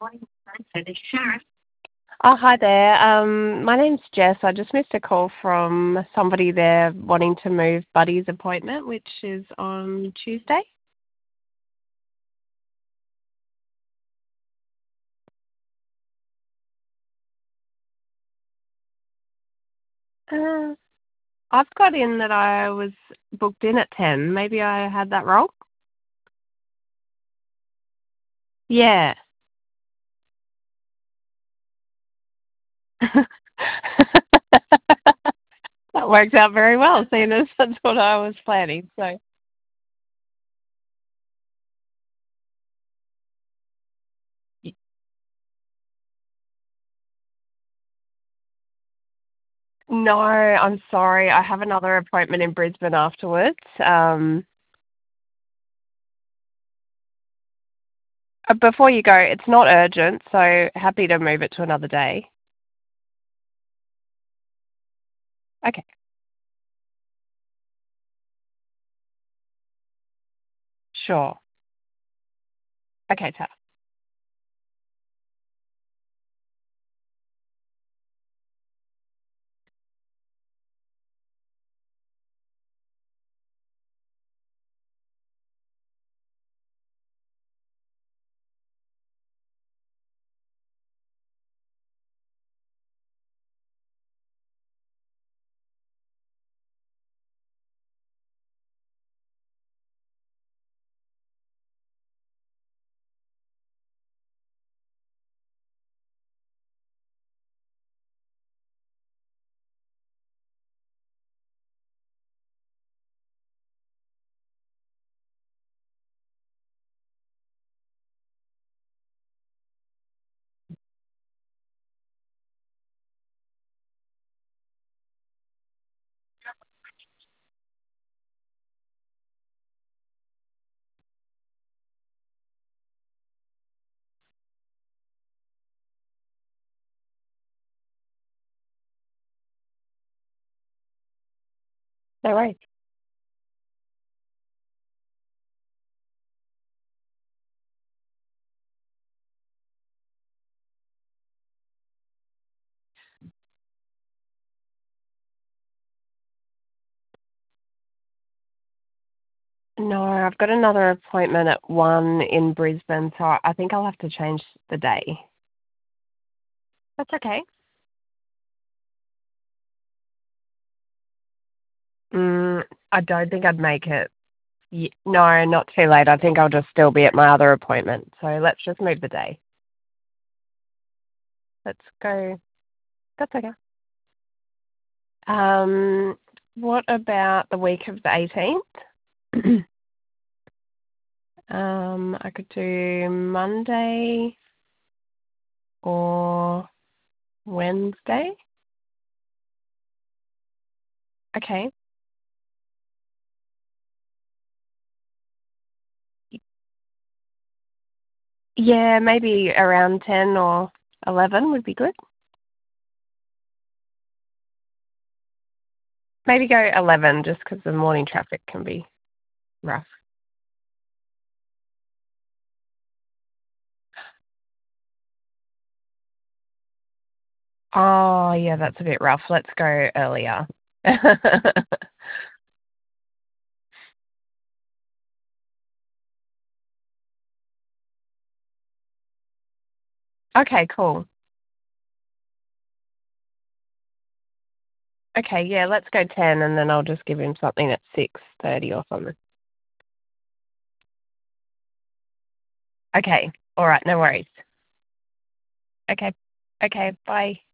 Oh, hi there. My name's Jess. I just missed a call from somebody there wanting to move Buddy's appointment, which is on Tuesday. Uh, I've got in that I was booked in at 10. Maybe I had that wrong? Yeah. That worked out very well, seeing as that's what I was planning. So, no, I'm sorry. I have another appointment in Brisbane afterwards. Before you go, it's not urgent, so happy to move it to another day. Okay. Sure. Okay, Ta. No worries. No, I've got another appointment at 1 in Brisbane, so I think I'll have to change the day. That's okay. I don't think I'd make it. No, not too late. I think I'll just still be at my other appointment. So let's just move the day. Let's go. That's okay. What about the week of the 18th? I could do Monday or Wednesday. Okay. Yeah, maybe around 10 or 11 would be good. Maybe go 11 just because the morning traffic can be rough. Oh, yeah, that's a bit rough. Let's go earlier. Okay, cool. Okay, yeah, let's go 10 and then I'll just give him something at 6:30 or something. Okay. All right, no worries. Okay. Okay, bye.